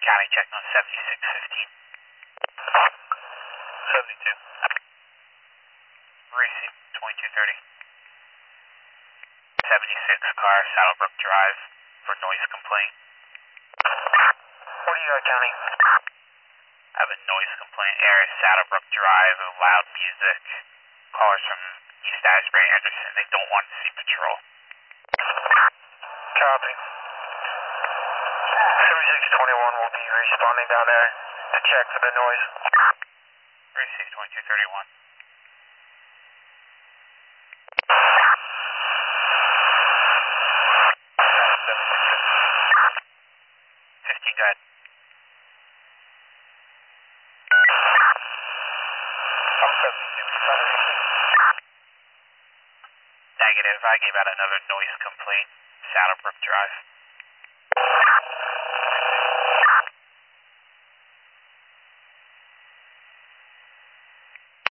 County check on 7615. 72. Racing 2230. 76 car, Saddlebrook Drive for noise complaint. What do you got, County? I have a noise complaint area, Saddlebrook Drive, of loud music. Callers from East Asbury, Anderson, they don't want to see patrol. Copy. 7621 will be responding down there to check for the noise. Racing 2231. 15, go ahead. Negative, I gave out another noise complaint, Saddlebrook Drive.